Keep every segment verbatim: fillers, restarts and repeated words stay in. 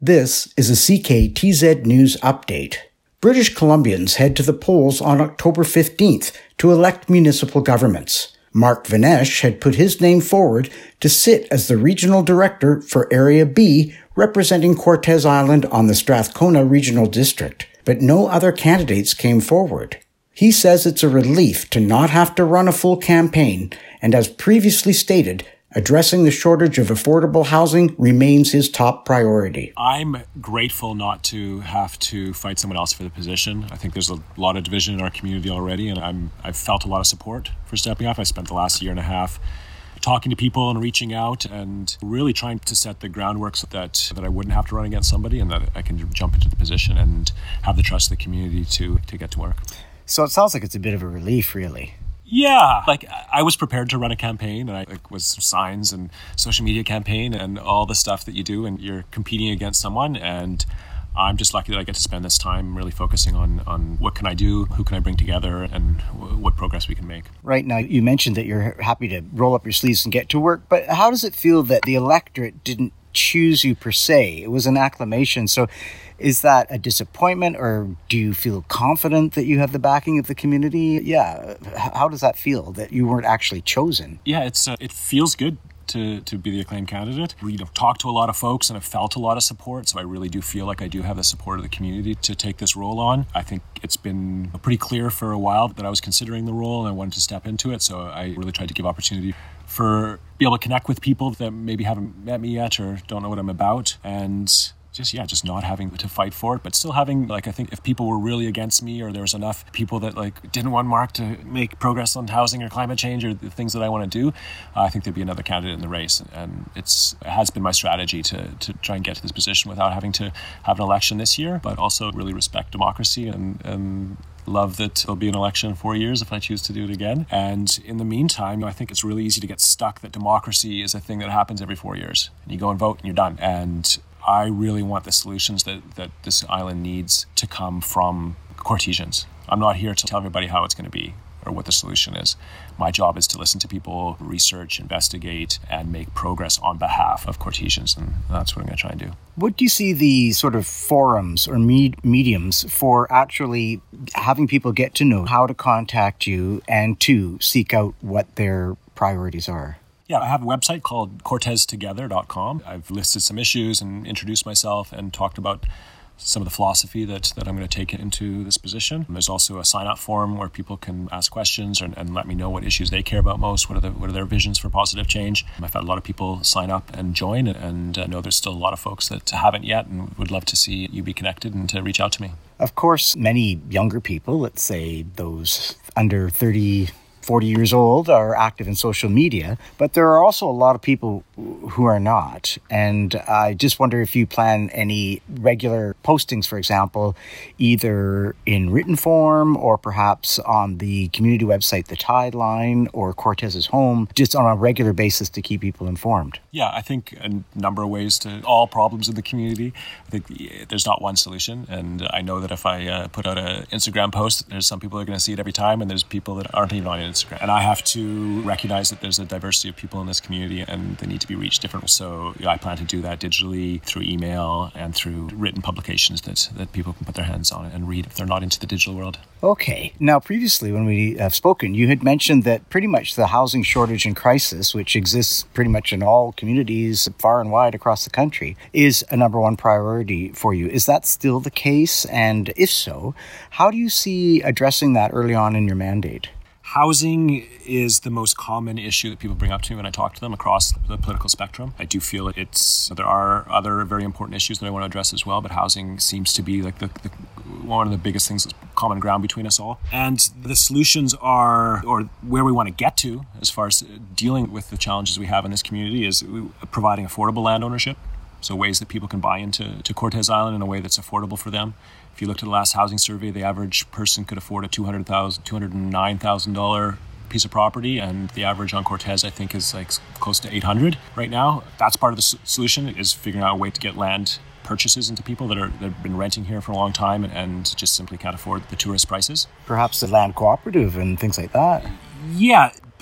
This is a C K T Z News Update. British Columbians head to the polls on October fifteenth to elect municipal governments. Mark Vinesh had put his name forward to sit as the regional director for Area B, representing Cortes Island on the Strathcona Regional District, but no other candidates came forward. He says it's a relief to not have to run a full campaign, and as previously stated, addressing the shortage of affordable housing remains his top priority. I'm grateful not to have to fight someone else for the position. I think there's a lot of division in our community already, and I'm, I've felt a lot of support for stepping up. I spent the last year and a half talking to people and reaching out and really trying to set the groundwork so that, that I wouldn't have to run against somebody and that I can jump into the position and have the trust of the community to, to get to work. So it sounds like it's a bit of a relief, really. Yeah, like I was prepared to run a campaign, and I like was signs and social media campaign and all the stuff that you do, and you're competing against someone. And I'm just lucky that I get to spend this time really focusing on on what can I do, who can I bring together, and w- what progress we can make. Right now, you mentioned that you're happy to roll up your sleeves and get to work, but how does it feel that the electorate didn't choose you per se? It was an acclamation. So is that a disappointment, or do you feel confident that you have the backing of the community? Yeah. How does that feel that you weren't actually chosen? Yeah, it's uh, it feels good to to be the acclaimed candidate. We, you know, talked to a lot of folks and have felt a lot of support, so I really do feel like I do have the support of the community to take this role on. I think it's been pretty clear for a while that I was considering the role and I wanted to step into it, so I really tried to give opportunity for be able to connect with people that maybe haven't met me yet or don't know what I'm about, and just, yeah, just not having to fight for it, but still having, like, I think if people were really against me or there was enough people that, like, didn't want Mark to make progress on housing or climate change or the things that I want to do, uh, I think there'd be another candidate in the race. And it's it has been my strategy to, to try and get to this position without having to have an election this year, but also really respect democracy and, and love that there'll be an election in four years if I choose to do it again. And in the meantime, I think it's really easy to get stuck that democracy is a thing that happens every four years. And you go and vote and you're done. And I really want the solutions that, that this island needs to come from Cortesians. I'm not here to tell everybody how it's going to be or what the solution is. My job is to listen to people, research, investigate, and make progress on behalf of Cortesians, and that's what I'm going to try and do. What do you see the sort of forums or med- mediums for actually having people get to know how to contact you and to seek out what their priorities are? Yeah, I have a website called cortes together dot com. I've listed some issues and introduced myself and talked about some of the philosophy that, that I'm going to take into this position. There's also a sign-up form where people can ask questions and, and let me know what issues they care about most, what are, the, what are their visions for positive change. I've had a lot of people sign up and join, and I know there's still a lot of folks that haven't yet and would love to see you be connected and to reach out to me. Of course, many younger people, let's say those under thirty, forty years old, are active in social media, but there are also a lot of people who are not. And I just wonder if you plan any regular postings, for example, either in written form or perhaps on the community website, The Tideline, or Cortes's Home, just on a regular basis to keep people informed. Yeah, I think a number of ways to all problems in the community. I think there's not one solution. And I know that if I uh, put out an Instagram post, there's some people that are going to see it every time, and there's people that aren't even on Instagram. And I have to recognize that there's a diversity of people in this community and they need to be reached differently. So yeah, I plan to do that digitally, through email, and through written publications that, that people can put their hands on and read if they're not into the digital world. Okay. Now, previously when we have spoken, you had mentioned that pretty much the housing shortage and crisis, which exists pretty much in all communities far and wide across the country, is a number one priority for you. Is that still the case? And if so, how do you see addressing that early on in your mandate? Housing is the most common issue that people bring up to me when I talk to them across the political spectrum. I do feel it's there are other very important issues that I want to address as well, but housing seems to be like the, the one of the biggest things that's common ground between us all. And the solutions are, or where we want to get to as far as dealing with the challenges we have in this community, is providing affordable land ownership. So ways that people can buy into to Cortes Island in a way that's affordable for them. If you looked at the last housing survey, the average person could afford a two hundred thousand dollars, two hundred nine thousand dollars piece of property, and the average on Cortes, I think, is like close to eight hundred right now. That's part of the solution, is figuring out a way to get land purchases into people that are that have been renting here for a long time and, and just simply can't afford the tourist prices. Perhaps the land cooperative and things like that. Yeah,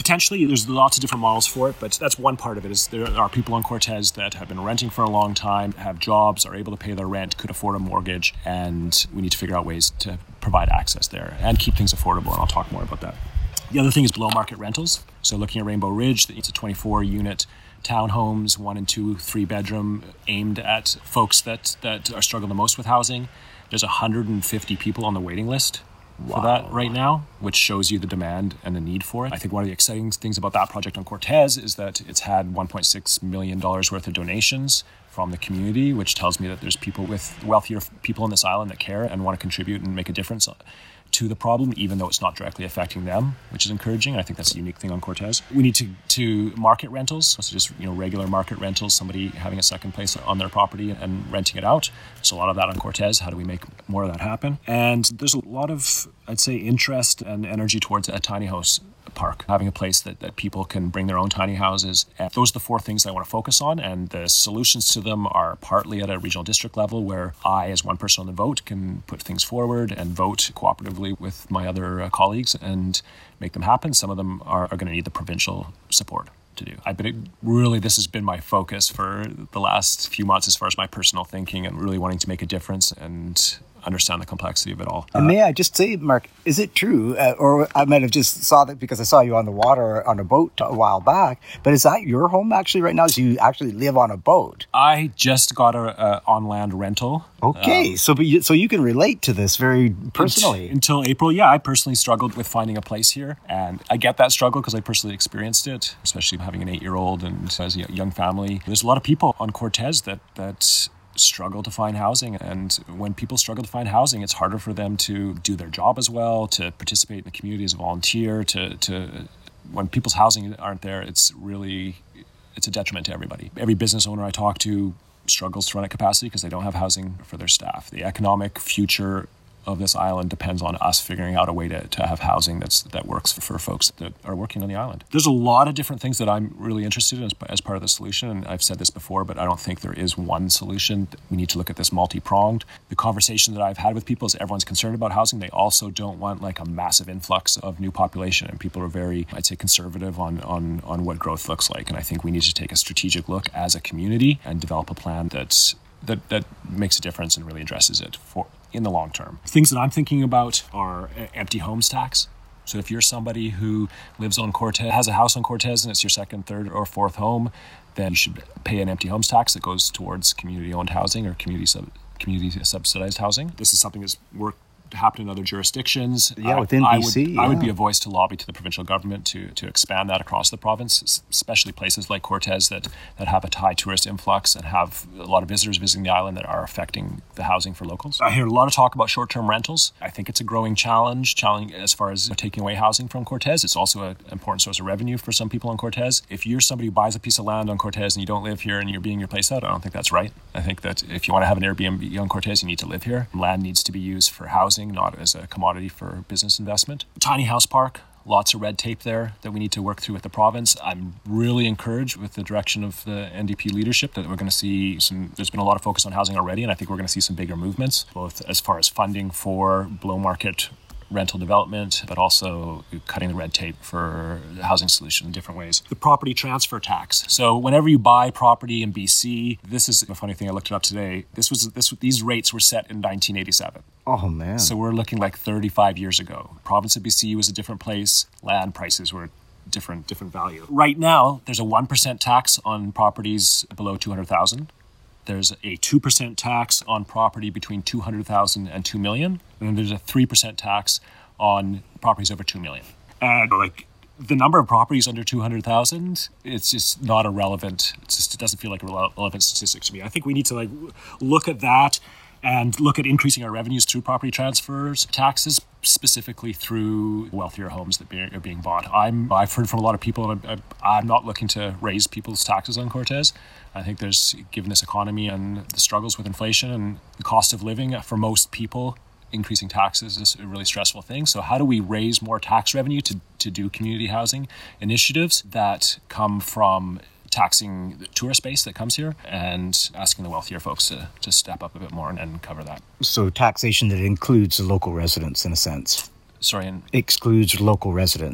Potentially, there's lots of different models for it, but that's one part of it. Is there are people on Cortez that have been renting for a long time, have jobs, are able to pay their rent, could afford a mortgage, and we need to figure out ways to provide access there and keep things affordable, and I'll talk more about that. The other thing is below market rentals. So looking at Rainbow Ridge, it's a twenty-four unit townhomes, one and two, three bedroom, aimed at folks that, that are struggling the most with housing. There's one hundred fifty people on the waiting list for wow. that right now, which shows you the demand and the need for it. I think one of the exciting things about that project on Cortez is that it's had one point six million dollars worth of donations from the community, which tells me that there's people with wealthier people on this island that care and want to contribute and make a difference to the problem, even though it's not directly affecting them, which is encouraging. I think that's a unique thing on Cortez. We need to, to market rentals, so just you know regular market rentals, somebody having a second place on their property and renting it out. There's a lot of that on Cortez. How do we make more of that happen? And there's a lot of, I'd say, interest and energy towards a tiny house park, having a place that, that people can bring their own tiny houses. And those are the four things that I want to focus on, and the solutions to them are partly at a regional district level, where I, as one person on the vote, can put things forward and vote cooperatively with my other uh, colleagues and make them happen. Some of them are, are going to need the provincial support to do. I've been really, this has been my focus for the last few months as far as my personal thinking and really wanting to make a difference and understand the complexity of it all. And may I just say, Mark, is it true, uh, or I might have just saw that because I saw you on the water on a boat a while back, but is that your home actually right now? Do you actually live on a boat? I just got a, a on-land rental. Okay, um, so but you, so you can relate to this very personally. Until April, yeah, I personally struggled with finding a place here, and I get that struggle because I personally experienced it, especially having an eight-year-old and as a young family. There's a lot of people on Cortez that that struggle to find housing, and when people struggle to find housing, it's harder for them to do their job as well, to participate in the community as a volunteer, to to when people's housing aren't there, it's really it's a detriment to everybody. Every business owner I talk to struggles to run at capacity because they don't have housing for their staff. The economic future of this island depends on us figuring out a way to, to have housing that's that works for, for folks that are working on the island. There's a lot of different things that I'm really interested in as, as part of the solution, and I've said this before, but I don't think there is one solution. We need to look at this multi-pronged. The conversation that I've had with people is everyone's concerned about housing. They also don't want like a massive influx of new population, and people are very, I'd say, conservative on, on, on what growth looks like, and I think we need to take a strategic look as a community and develop a plan that's, that, that makes a difference and really addresses it for in the long term. Things that I'm thinking about are empty homes tax. So if you're somebody who lives on Cortez, has a house on Cortez, and it's your second, third, or fourth home, then you should pay an empty homes tax that goes towards community-owned housing or community sub- community subsidized housing. This is something that's worked happen in other jurisdictions. Yeah, within I, B C. I would, yeah. I would be a voice to lobby to the provincial government to to expand that across the province, especially places like Cortez that, that have a high tourist influx and have a lot of visitors visiting the island that are affecting the housing for locals. I hear a lot of talk about short-term rentals. I think it's a growing challenge, challenge as far as taking away housing from Cortez. It's also an important source of revenue for some people on Cortez. If you're somebody who buys a piece of land on Cortez and you don't live here and you're being your place out, I don't think that's right. I think that if you want to have an Airbnb on Cortez, you need to live here. Land needs to be used for housing, not as a commodity for business investment. Tiny house park, lots of red tape there that we need to work through with the province. I'm really encouraged with the direction of the N D P leadership that we're going to see some, there's been a lot of focus on housing already, and I think we're going to see some bigger movements, both as far as funding for below market rental development, but also cutting the red tape for the housing solution in different ways. The property transfer tax. So whenever you buy property in B C, this is a funny thing, I looked it up today. This was this these rates were set in nineteen eighty-seven. Oh, man. So we're looking like thirty-five years ago. The province of B C was a different place. Land prices were different, different value. Right now, there's a one percent tax on properties below two hundred thousand. There's a two percent tax on property between two hundred thousand and two million. And then there's a three percent tax on properties over two million. And like the number of properties under two hundred thousand, it's just not a relevant, it's just, it doesn't feel like a relevant statistic to me. I think we need to like look at that and look at increasing our revenues through property transfers, taxes, specifically through wealthier homes that are being bought. I'm, I've heard from a lot of people, and I'm, I'm not looking to raise people's taxes on Cortez. I think there's, given this economy and the struggles with inflation and the cost of living for most people, increasing taxes is a really stressful thing. So how do we raise more tax revenue to, to do community housing initiatives that come from taxing the tourist base that comes here and asking the wealthier folks to, to step up a bit more and, and cover that. So taxation that includes the local residents in a sense. Sorry. And excludes local residents.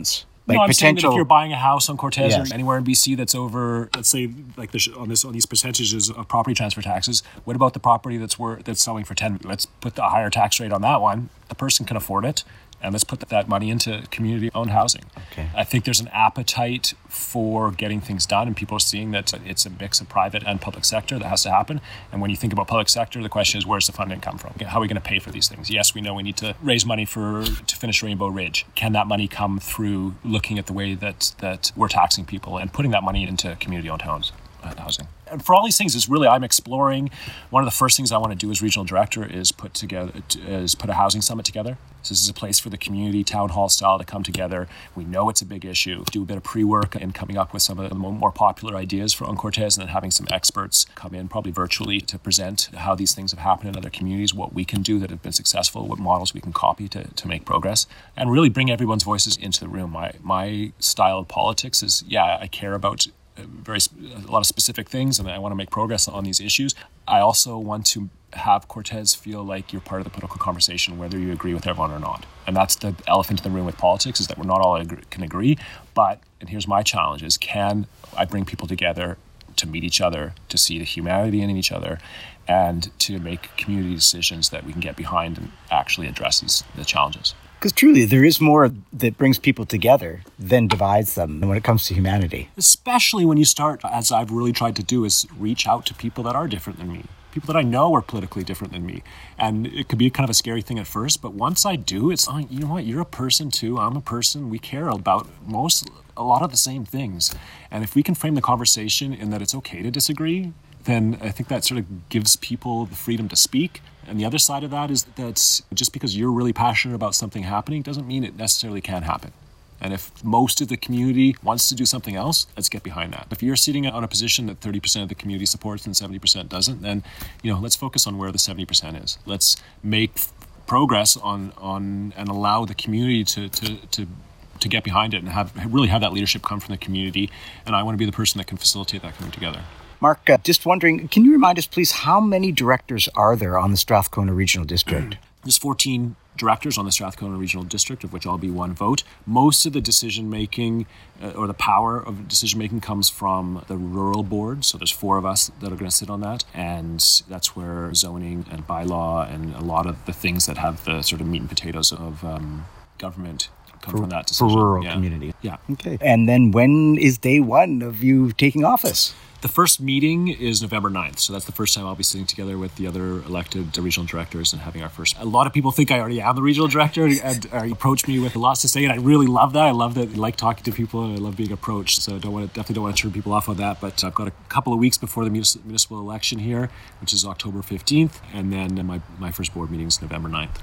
Like no, I'm potential... saying that if you're buying a house on Cortez yes. or anywhere in B C that's over, let's say, like this, on this on these percentages of property transfer taxes, what about the property that's worth that's selling for ten? Let's put the higher tax rate on that one. The person can afford it, and let's put that money into community-owned housing. Okay. I think there's an appetite for getting things done, and people are seeing that it's a mix of private and public sector that has to happen. And when you think about public sector, the question is, where's the funding come from? How are we going to pay for these things? Yes, we know we need to raise money for to finish Rainbow Ridge. Can that money come through looking at the way that that we're taxing people and putting that money into community-owned homes, uh, housing? And for all these things, is really I'm exploring. One of the first things I want to do as regional director is put together is put a housing summit together. So this is a place for the community, town hall style, to come together. We know it's a big issue. Do a bit of pre-work and coming up with some of the more popular ideas for on Cortez, and then having some experts come in, probably virtually, to present how these things have happened in other communities, what we can do that have been successful, what models we can copy to, to make progress, and really bring everyone's voices into the room. My my style of politics is, yeah, I care about very a lot of specific things, and I want to make progress on these issues. I also want to have Cortez feel like you're part of the political conversation, whether you agree with everyone or not. And that's the elephant in the room with politics, is that we're not all agree, can agree. But, and here's my challenge, is can I bring people together to meet each other, to see the humanity in each other, and to make community decisions that we can get behind and actually address these the challenges. Because truly, there is more that brings people together than divides them when it comes to humanity. Especially when you start, as I've really tried to do, is reach out to people that are different than me. People that I know are politically different than me. And it could be kind of a scary thing at first, but once I do, it's like, you know what, you're a person too, I'm a person, we care about most, a lot of the same things. And if we can frame the conversation in that it's okay to disagree, then I think that sort of gives people the freedom to speak. And the other side of that is that just because you're really passionate about something happening doesn't mean it necessarily can happen. And if most of the community wants to do something else, let's get behind that. If you're sitting on a position that thirty percent of the community supports and seventy percent doesn't, then, you know, let's focus on where the seventy percent is. Let's make progress on on and allow the community to to to to get behind it and have really have that leadership come from the community. And I want to be the person that can facilitate that coming together. Mark, uh, just wondering, can you remind us, please, how many directors are there on the Strathcona Regional District? There's fourteen directors on the Strathcona Regional District, of which I'll be one vote. Most of the decision-making uh, or the power of decision-making comes from the rural board. So there's four of us that are going to sit on that. And that's where zoning and bylaw and a lot of the things that have the sort of meat and potatoes of um, government come for, from that decision. For rural yeah. community. Yeah. Okay. And then when is day one of you taking office? The first meeting is November ninth, so that's the first time I'll be sitting together with the other elected regional directors and having our first... A lot of people think I already am the regional director and uh, approach me with lots to say, and I really love that. I love that. I like talking to people, and I love being approached, so I don't want to, definitely don't want to turn people off on that, but I've got a couple of weeks before the municipal election here, which is October fifteenth, and then my, my first board meeting is November ninth.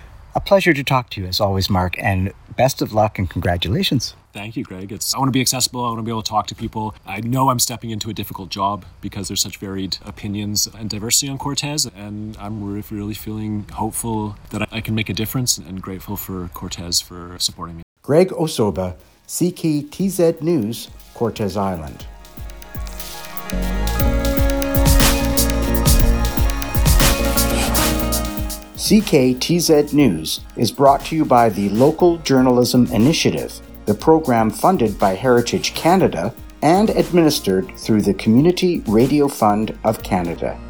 A pleasure to talk to you, as always, Mark, and best of luck and congratulations. Thank you, Greg. It's, I want to be accessible. I want to be able to talk to people. I know I'm stepping into a difficult job because there's such varied opinions and diversity on Cortez, and I'm really feeling hopeful that I can make a difference and grateful for Cortez for supporting me. Greg Osoba, C K T Z News, Cortez Island. C K T Z News is brought to you by the Local Journalism Initiative, the program funded by Heritage Canada and administered through the Community Radio Fund of Canada.